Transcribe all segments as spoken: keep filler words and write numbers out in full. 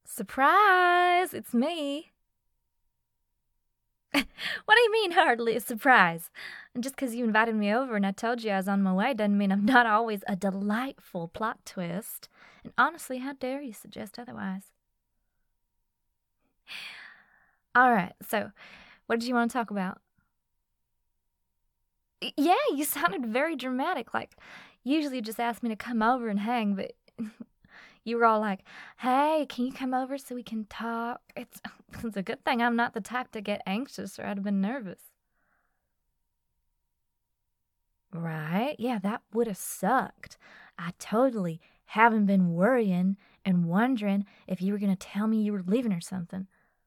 Surprise! It's me. What do you mean, hardly a surprise? And just because you invited me over and I told you I was on my way doesn't mean I'm not always a delightful plot twist. And honestly, how dare you suggest otherwise? All right, so what did you want to talk about? Yeah, you sounded very dramatic. Like, usually you just ask me to come over and hang, but you were all like, hey, can you come over so we can talk? It's, it's a good thing I'm not the type to get anxious or I'd have been nervous. Right? Yeah, that would have sucked. I totally haven't been worrying and wondering if you were going to tell me you were leaving or something.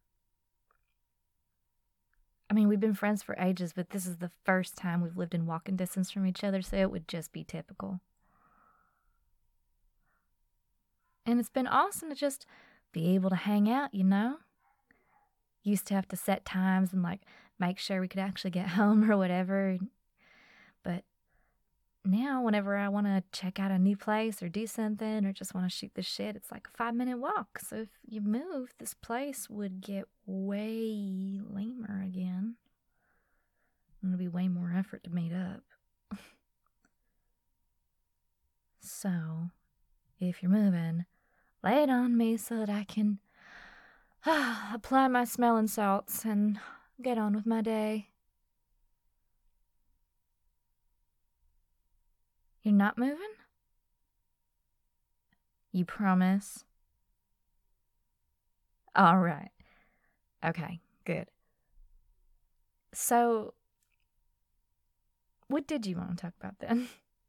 I mean, we've been friends for ages, but this is the first time we've lived in walking distance from each other, so it would just be typical. And it's been awesome to just be able to hang out, you know? Used to have to set times and, like, make sure we could actually get home or whatever. But now, whenever I want to check out a new place or do something or just want to shoot the shit, it's like a five-minute walk. So if you move, this place would get way lamer again. It'll be way more effort to meet up. So, if you're moving, lay it on me so that I can uh, apply my smelling salts and get on with my day. You're not moving? You promise? All right. Okay, good. So, what did you want to talk about then?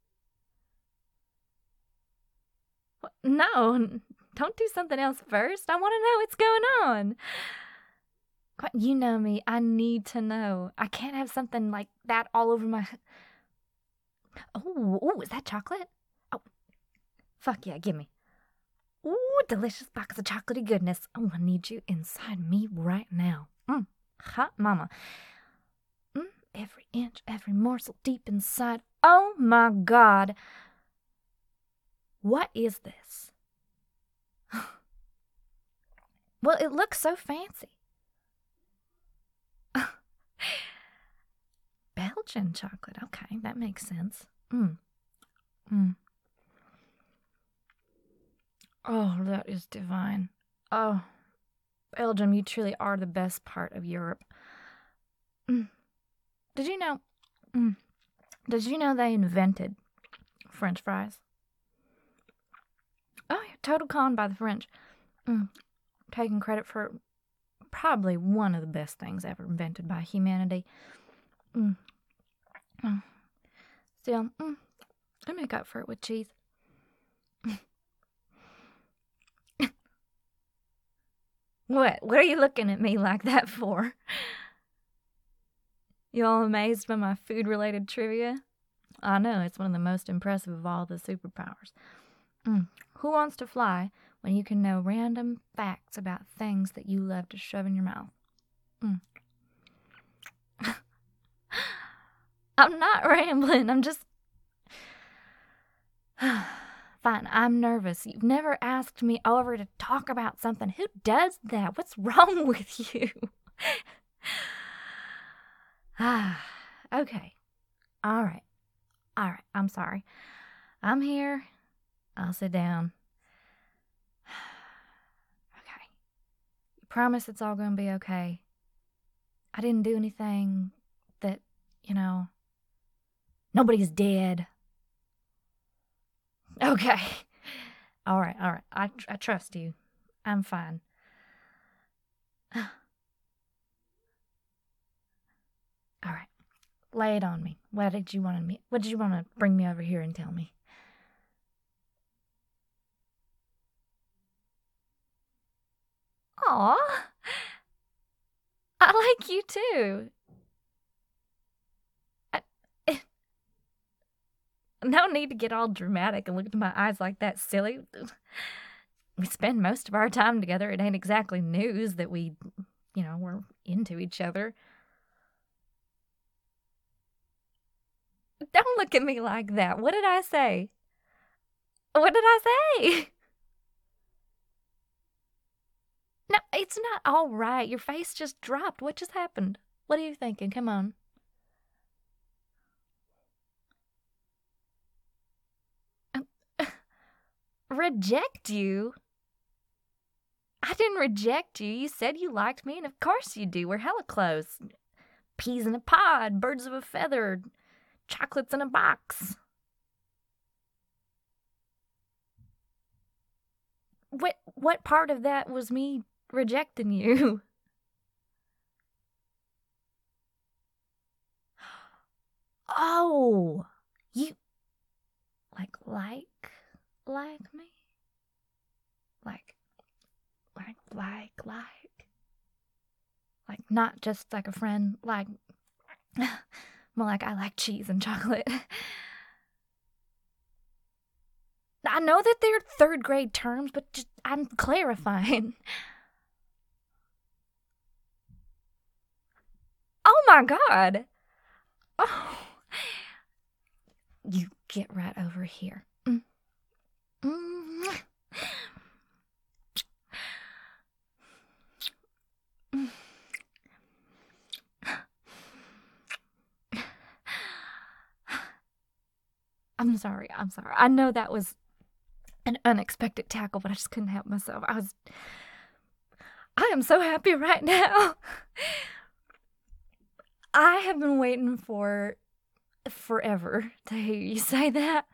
No, don't do something else first. I want to know what's going on. You know me. I need to know. I can't have something like that all over my... Oh, ooh, is that chocolate? Oh, fuck yeah, give me. Ooh, delicious box of chocolatey goodness. Oh, I need you inside me right now. Mmm, hot mama. Mmm, every inch, every morsel deep inside. Oh my God. What is this? Well, it looks so fancy. Belgian chocolate. Okay, that makes sense. Mm. Mm. Oh, that is divine. Oh, Belgium, you truly are the best part of Europe. Mm. Did you know? Mm, did you know they invented French fries? Oh, yeah, total con by the French. Mm, taking credit for probably one of the best things ever invented by humanity. Mm. Mm. Still, mm, I make up for it with cheese. What? What are you looking at me like that for? You all amazed by my food-related trivia? I know, it's one of the most impressive of all the superpowers. Mm. Who wants to fly when you can know random facts about things that you love to shove in your mouth? Mm. I'm not rambling, I'm just... Fine, I'm nervous. You've never asked me over to talk about something. Who does that? What's wrong with you? Ah, okay. All right. All right, I'm sorry. I'm here. I'll sit down. Okay. You promise it's all going to be okay? I didn't do anything that, you know, nobody's dead. Okay. All right, all right. I, I trust you. I'm fine. All right. Lay it on me. What did you want me? What did you want to bring me over here and tell me? Aw. I like you too. I, no need to get all dramatic and look into my eyes like that, silly. We spend most of our time together. It ain't exactly news that we, you know, we're into each other. Don't look at me like that. What did I say? What did I say? It's not all right. Your face just dropped. What just happened? What are you thinking? Come on. Reject you? I didn't reject you. You said you liked me, and of course you do. We're hella close. Peas in a pod, birds of a feather, chocolates in a box. What what part of that was me rejecting you? Oh, you like like like me? Like like like like like not just like a friend, like more like I like cheese and chocolate. I know that they're third grade terms, but just I'm clarifying. Oh my god. Oh. You get right over here. Mm. Mm. Mm. I'm sorry. I'm sorry. I know that was an unexpected tackle, but I just couldn't help myself. I was. I am so happy right now. I have been waiting for forever to hear you say that.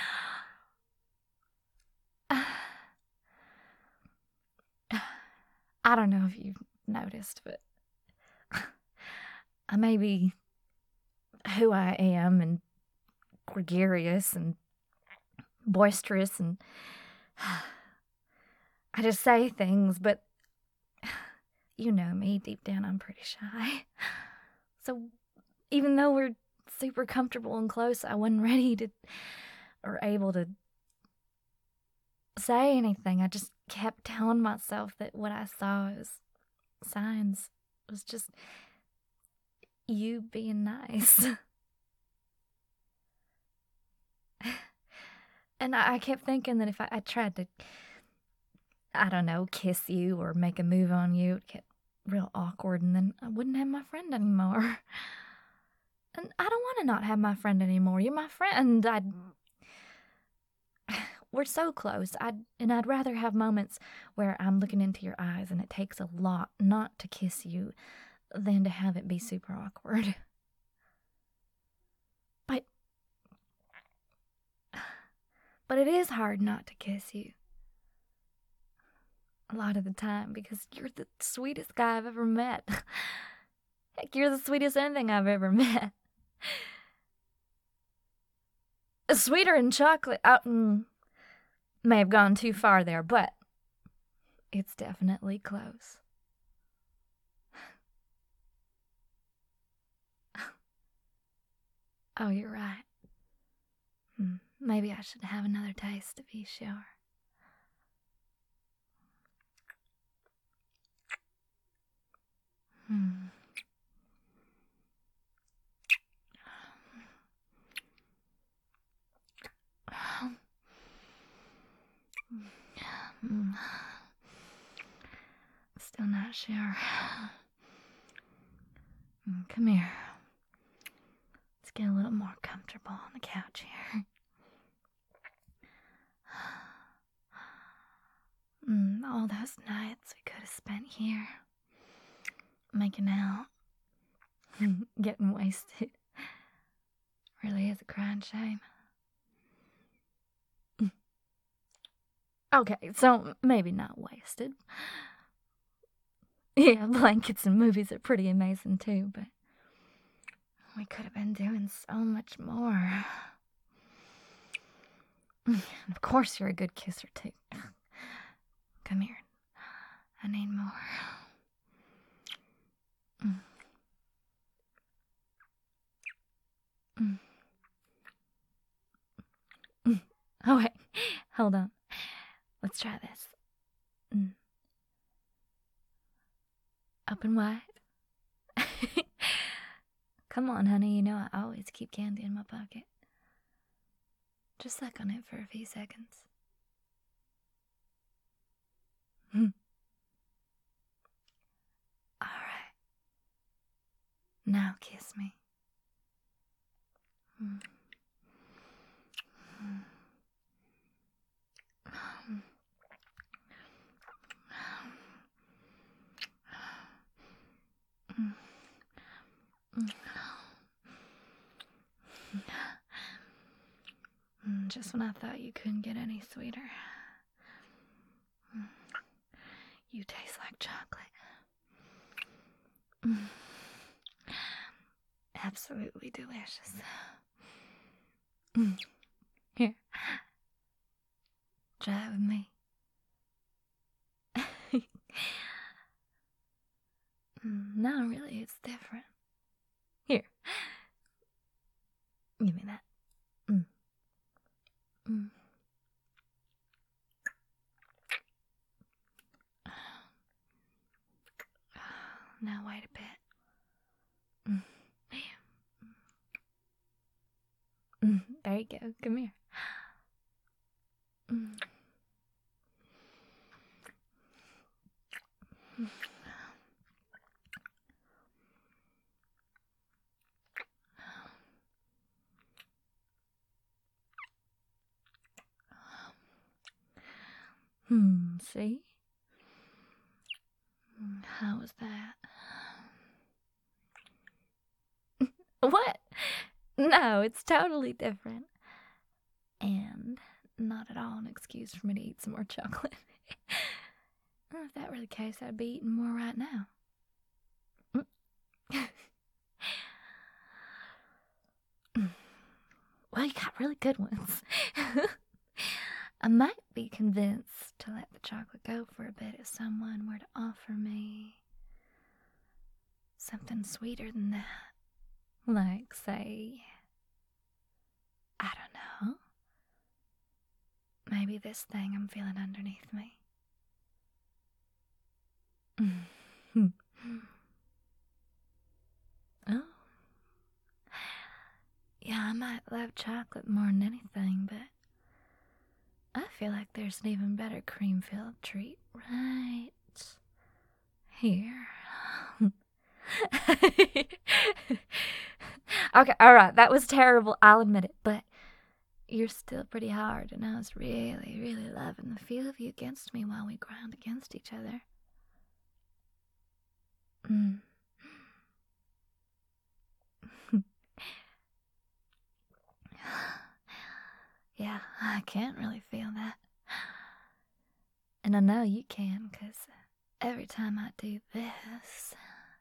I don't know if you've noticed, but I may be who I am and gregarious and boisterous, and I just say things, but you know me, deep down I'm pretty shy. So even though we're super comfortable and close, I wasn't ready to or able to say anything. I just kept telling myself that what I saw as signs was just you being nice. And I, I kept thinking that if I, I tried to, I don't know, kiss you or make a move on you, it'd get real awkward, and then I wouldn't have my friend anymore. And I don't want to not have my friend anymore. You're my friend. I'd... We're so close. I'd, and I'd rather have moments where I'm looking into your eyes and it takes a lot not to kiss you than to have it be super awkward. But... But it is hard not to kiss you. A lot of the time, because you're the sweetest guy I've ever met. Heck, you're the sweetest anything I've ever met. Sweeter than chocolate. I mm, may have gone too far there, but it's definitely close. Oh, you're right. Hmm. Maybe I should have another taste to be sure. Hmm. Hmm. Still not sure. Come here. Let's get a little more comfortable on the couch here. Mm, all those nights we could have spent here, making out, getting wasted, really is a crying shame. Okay, so maybe not wasted. Yeah, blankets and movies are pretty amazing too, but we could have been doing so much more. And of course you're a good kisser too. Come here. I need more. Mm. Mm. Mm. Oh wait, hold on. Let's try this. Mm. Open wide. Come on, honey, you know I always keep candy in my pocket. Just suck on it for a few seconds. Now kiss me. Mm. Mm. Mm. Mm. Just when I thought you couldn't get any sweeter. Mm. You taste like chocolate. Mm. Absolutely delicious. Mm. Here. Try it with me. Mm, no, really, it's different. Here. Give me that. Mm. Mm. Now wait a bit. Mm. Mm. There you go. Come here. Mm. Mm. Hmm, see? Mm, how was that? What? No, it's totally different. And not at all an excuse for me to eat some more chocolate. Well, if that were the case, I'd be eating more right now. Well, you got really good ones. I might be convinced to let the chocolate go for a bit if someone were to offer me something sweeter than that. Like, say, I don't know, maybe this thing I'm feeling underneath me. Oh. Yeah, I might love chocolate more than anything, but I feel like there's an even better cream-filled treat right here. Okay, alright, that was terrible, I'll admit it, but you're still pretty hard, and I was really, really loving the feel of you against me while we ground against each other. Mm. Yeah, I can't really feel that. And I know you can, because every time I do this,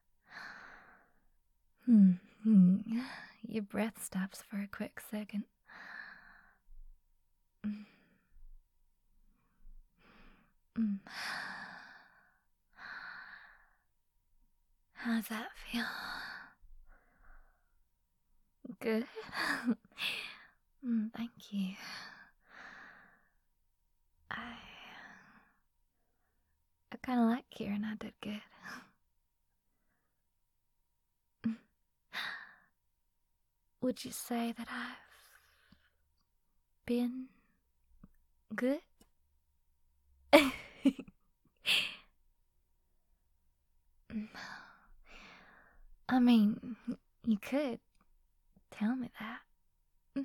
hmm, hmm, your breath stops for a quick second. Mm. Mm. How's that feel? Good? mm, thank you. I... I kind of like hearing I did good. Would you say that I've been good? I mean, you could tell me that.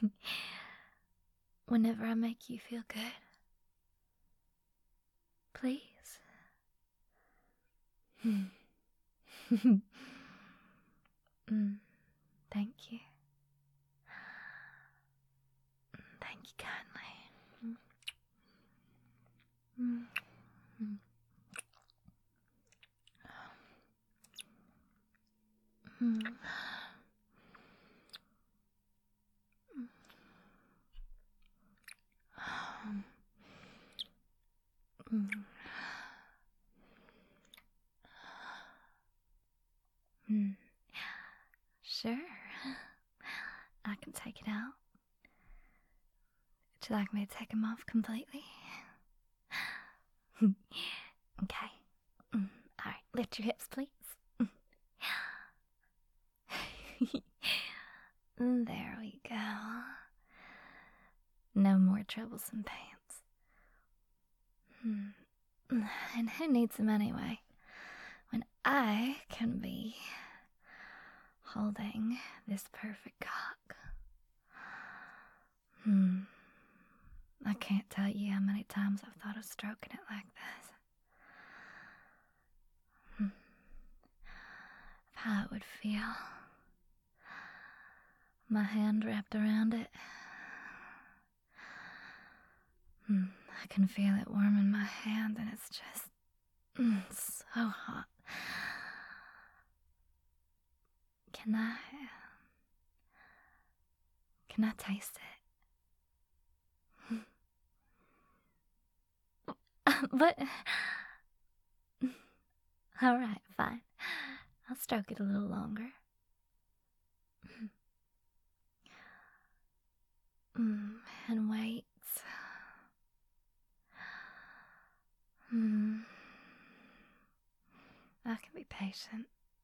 Whenever I make you feel good. Please. mm, thank you. Thank you kindly. Mm. Mm. Mm. Mm. Mm. Sure. I can take it out. Would you like me to take them off completely? Okay. Mm. Alright, lift your hips, please. There we go. No more troublesome pants. Hmm. And who needs them anyway? When I can be holding this perfect cock. Hmm. I can't tell you how many times I've thought of stroking it like this. Hmm. Of how it would feel. My hand wrapped around it. Hmm. I can feel it warm in my hand, and it's just mm, so hot. Can I... Can I taste it? But... Alright, fine. I'll stroke it a little longer. Mm, and wait. Hmm. I can be patient.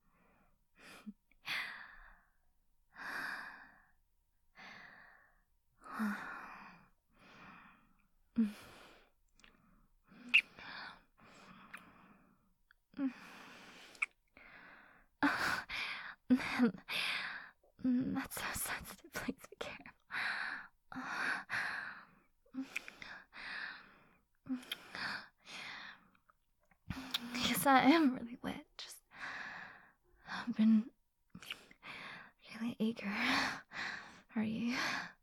That's so sensitive. Please be careful. Yes, I am really wet. Just, I've been really eager. Are you?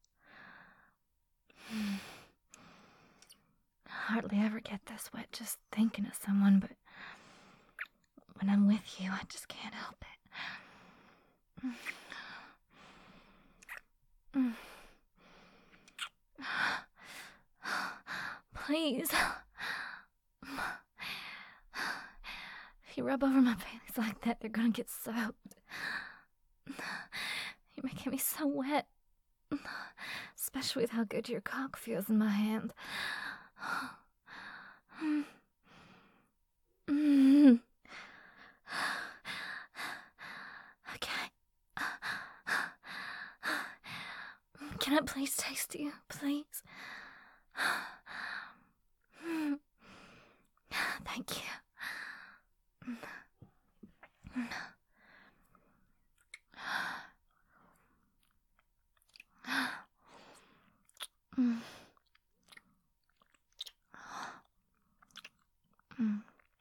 I hardly ever get this wet just thinking of someone, but when I'm with you, I just can't help it. Mm. Please. If you rub over my panties like that, they're gonna get soaked. You're making me so wet. Especially with how good your cock feels in my hand. Mm. Okay. Can I please taste you, please? Thank you. Mm. Mm.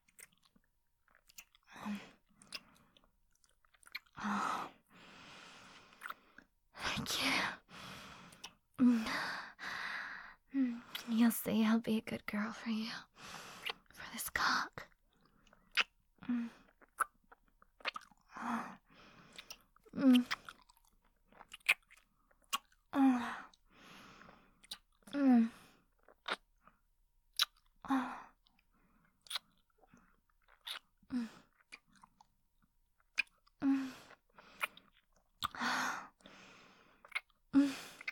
Oh. Thank you. Mm. Mm. You'll see I'll be a good girl for you. For this cock. Mm. Oh. Mm. Oh. Mm. Oh. Mm. Mm. Mm.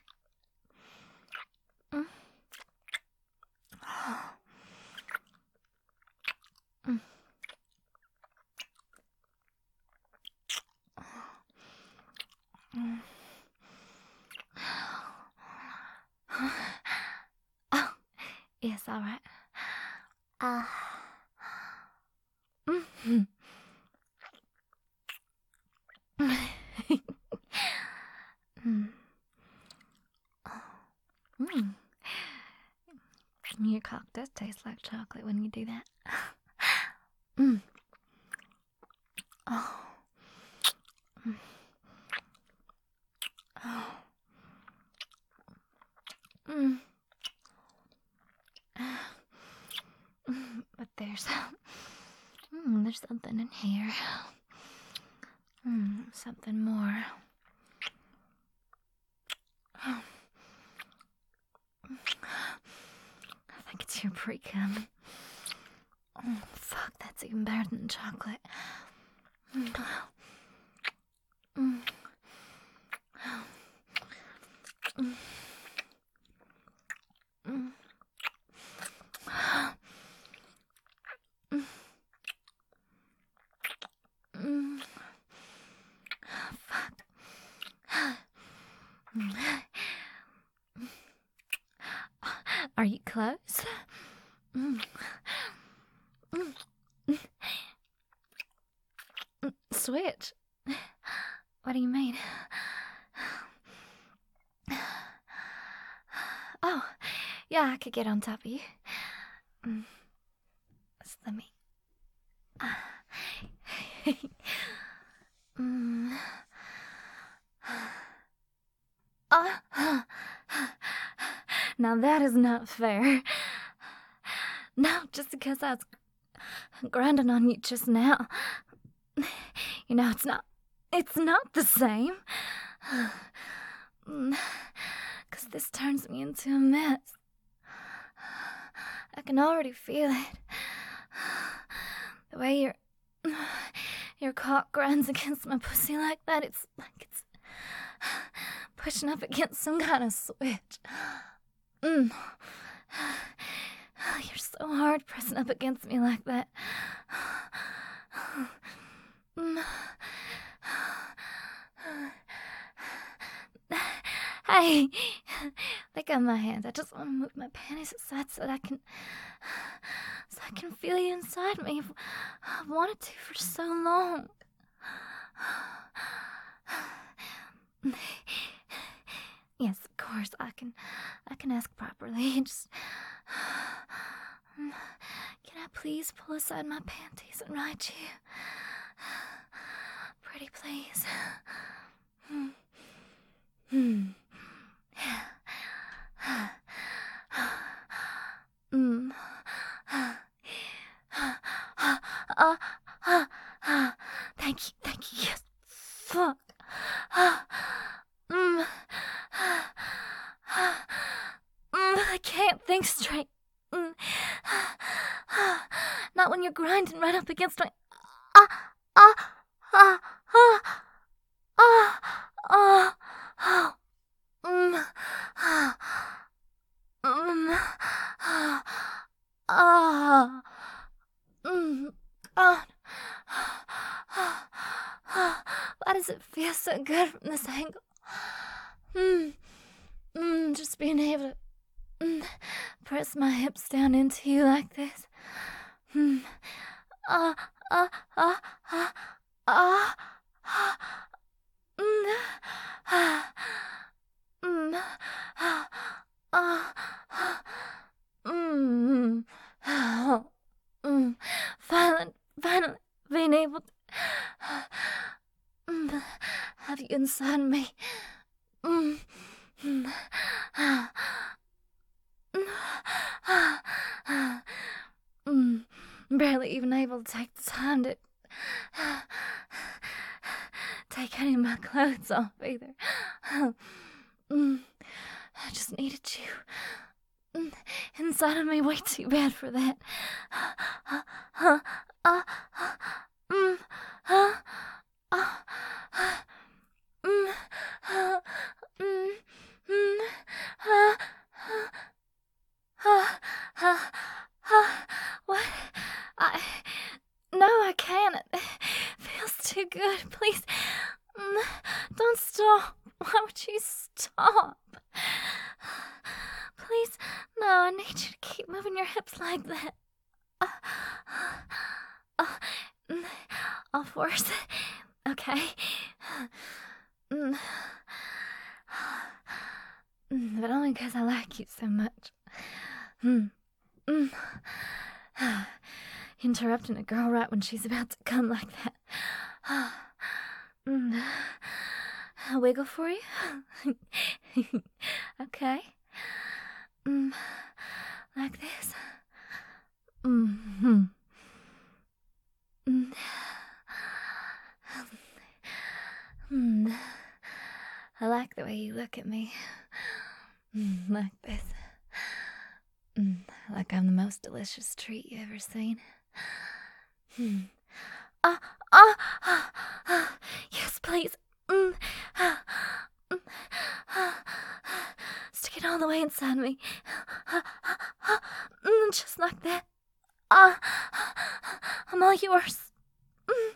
Mm. Mm. Mm. Oh, yes, all right. Uh, mm. mm. Mm. Your cock does taste like chocolate when you do that. Mm. Oh. Mm. Oh. Mm. Mm. But there's, mm, there's something in here. Mm, something more. I think it's your pre-cum. Oh, fuck, that's even better than chocolate. Mm. Mm. Mm. Mm. Mm. Fuck. Are you close? Mm. Mm. Switch. What do you mean? Oh, yeah, I could get on top of you. Mm. Just let me. mm. uh. Now that is not fair. No, just because I was grinding on you just now. You know, it's not. It's not the same. Because this turns me into a mess. I can already feel it. The way your your cock grinds against my pussy like that, it's like it's pushing up against some kind of switch. Mm. You're so hard pressing up against me like that. Mm. Hey, let go of my hands. I just want to move my panties aside so that I can, so I can feel you inside me. I've wanted to for so long. Yes, of course, I can, I can ask properly. Just, can I please pull aside my panties and ride you? Pretty please. Hmm. Hmm. Mm. Uh, uh, uh, thank you, thank you. Yes. Fuck. Mm. Mm. I can't think straight. Mm. Not when you're grinding right up against my. Ah, ah, ah, ah, ah, ah, ah. Mm. Mm. Ah. Mm. Oh. Why does it feel so good from this angle? Mm. Mm. Just being able to mm. press my hips down into you like this. Mm. Ah. Ah. Ah. Ah. Ah. Mm. Ah. Mm. Ah. Ah. Mm. Oh. Mm. Finally, finally being able to mm. have you inside me. Mm. Mm. Ah. Mm. Barely even able to take the time to take any of my clothes off either. Mm. I just needed you mm. inside of me way too bad for that. Uh, uh, uh, mm, uh, uh, mm, uh, mm, mm, uh, uh, uh, uh, what? I. No, I can't. It feels too good. Please. Mm, don't stop. Why would you stop? Please. No, I need you to keep moving your hips like that. Uh, uh, mm, I'll force it. Okay. Mm, mm, but only because I like you so much. Mm, mm. Interrupting a girl right when she's about to come like that. mm. A wiggle for you? Okay. Mm. Like this. Mm-hmm. Mm. Mm. I like the way you look at me. Mm, like this. Mm. Like I'm the most delicious treat you ever seen. Mm. Ah, ah, ah, ah. Yes, please. Mm. Ah, mm. Ah, ah. Stick it all the way inside me. Ah, ah, ah. Mm. Just like that. Ah, I'm all yours. Mm.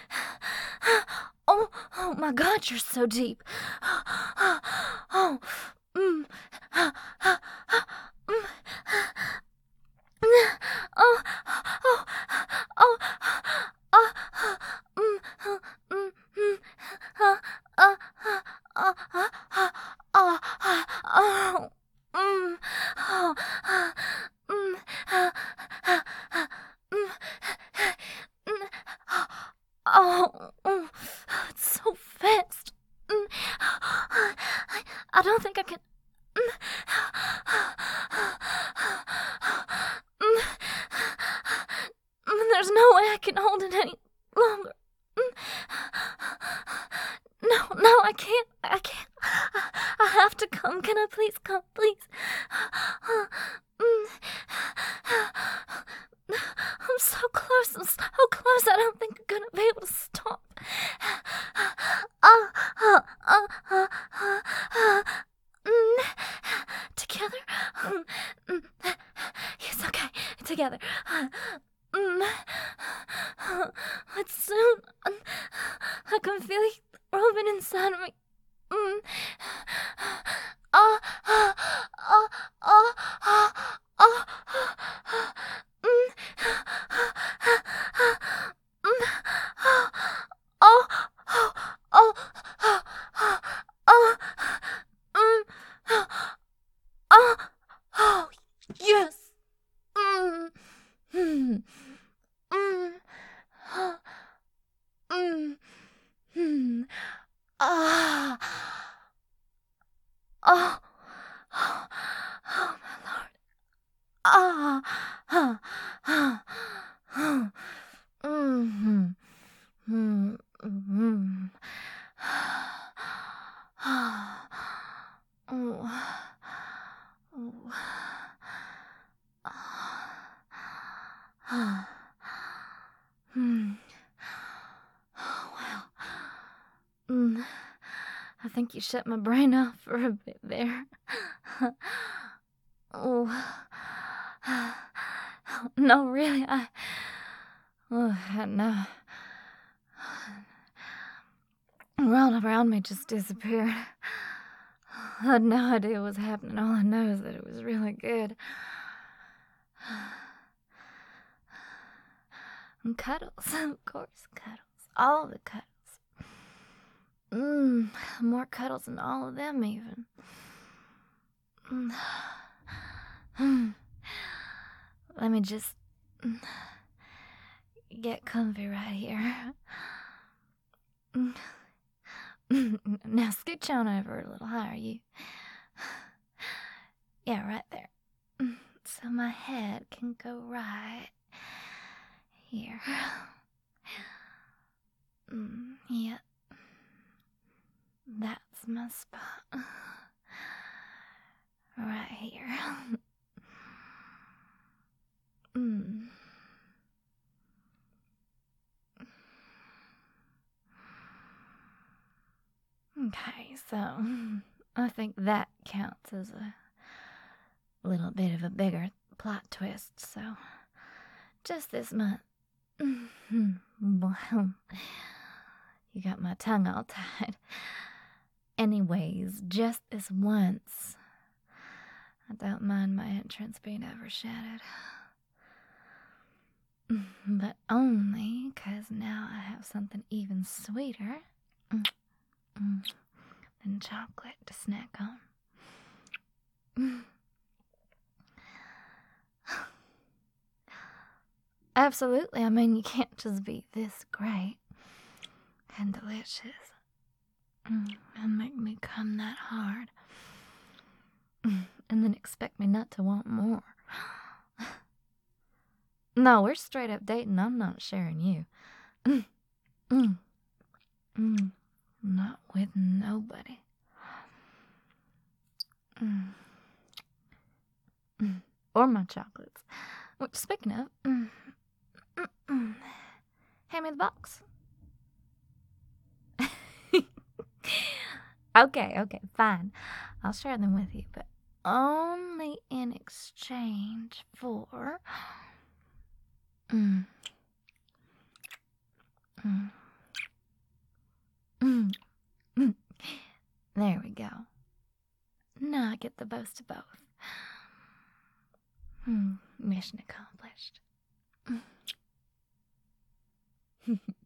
Oh, oh my God, you're so deep. Oh, mm. Ah, ah, ah. Mm. Oh, oh, oh, oh, mm, mm, mm, Oh, oh, it's so fast. Mm, I, I don't think I can. Mm, mm, mm, There's no way I can hold it any longer. Mm, No, no, I can't. I can't. I, I have to come. Can I please come, please? Mm, I'm so close. I'm so close. I don't think I'm gonna be able to stop. Ah, ah, ah, ah, ah, ah. Mm, Together. Mm, mm. Yes, okay. Together. Mm, It's soon. Um, I can feel it throbbing inside of me. Mm. Ah, ah, ah, ah, ah, ah, ah. Mm. Mm. Oh, oh, oh, oh, oh, mm. Oh, oh, yes. Mm. Mm. Mm. Mm. Mm. Ah. Oh. Oh, oh, my Lord. Ah. Ah. Ah. Ah. Mm. Mm. Mm. Ah. Oh. Oh. Ah. Hmm. Oh, wow. Mm. I think you shut my brain off for a bit there. Oh. No, really, I. Oh, no. The world around me just disappeared. I had no idea what was happening. All I know is that it was really good. And cuddles, of course, cuddles. All the cuddles. Mmm, more cuddles than all of them, even. Mm. Let me just get comfy right here. Now scooch on over a little higher, you. Yeah, right there. So my head can go right here. Mm, yeah. That's my spot. Right here. Mm. Okay, so I think that counts as a little bit of a bigger plot twist, so just this month. Well, you got my tongue all tied. Anyways, just this once, I don't mind my entrance being overshadowed. But only 'cause now I have something even sweeter than chocolate to snack on. Absolutely, I mean, you can't just be this great and delicious and make me come that hard and then expect me not to want more. No, we're straight up dating. I'm not sharing you. Mm, mm, mm, not with nobody. Mm, mm, or my chocolates. Which, speaking of, mm, mm, mm, hand me the box. Okay, okay, fine. I'll share them with you, but only in exchange for. Mm. Mm. Mm. Mm. There we go. Now I get the best of both. Mm. Mission accomplished. Mm.